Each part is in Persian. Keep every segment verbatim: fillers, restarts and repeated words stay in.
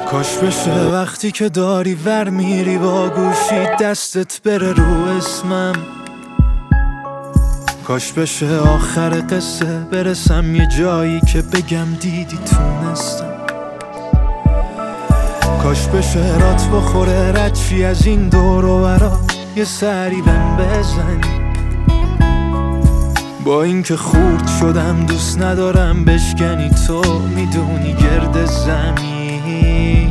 کاش بشه وقتی که داری ور میری با گوشی دستت بره رو اسمم. کاش بشه آخر قصه برسم یه جایی که بگم دیدی تونستم. کاش بشه رات بخوره ردشی از این دور و برا یه سری بهم بزنی. با اینکه خورد شدم دوست ندارم بشکنی، تو میدونی گرد زمین.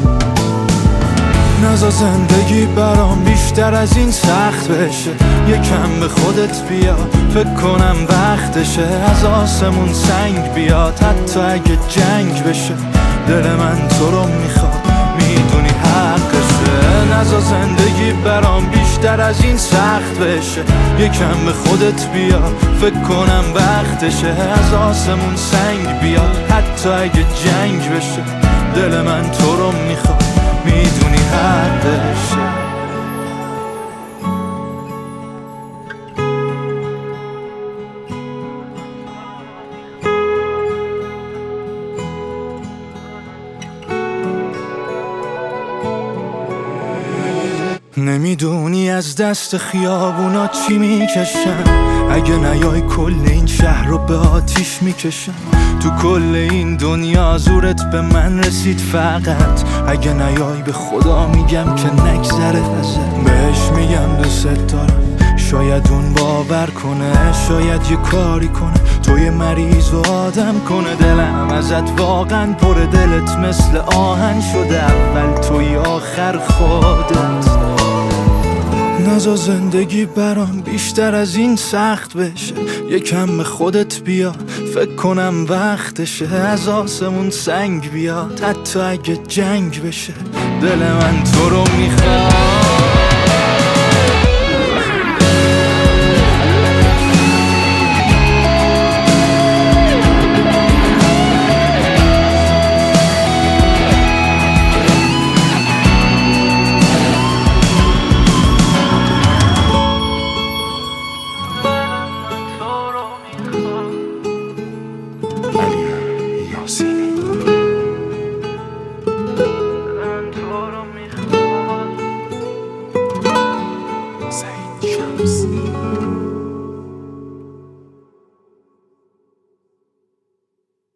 نزا زندگی برام بیشتر از این سخت بشه، یکم به خودت بیا فکر کنم وقتشه. از آسمون سنگ بیاد حتی اگه جنگ بشه، دل من تو رو میخواد میدونی حقشه. نزا زندگی برام بیشتر از این سخت بشه، یکم به خودت بیا فکر کنم وقتشه. از آسمون سنگ بیاد حتی اگه جنگ بشه، دل من تو رو میخواد میدونی حقشه. نمیدونی از دست خیابونا چی میکشم، اگه نیای کل این شهر رو به آتیش میکشم. تو کل این دنیا زورت به من رسید فقط، اگه نیای به خدا میگم که نگذره ازت. بهش میگم دوست دارم، شاید اون باور کنه، شاید یه کاری کنه توی مریض و آدم کنه. دلم ازت واقعا پر، دلت مثل آهن شده، اول توی آخر خودت. نزا زندگی برام بیشتر از این سخت بشه، یکم به خودت بیا فکر کنم وقتشه. از آسمون سنگ بیاد حتی اگه جنگ بشه، دل من تو رو میخواد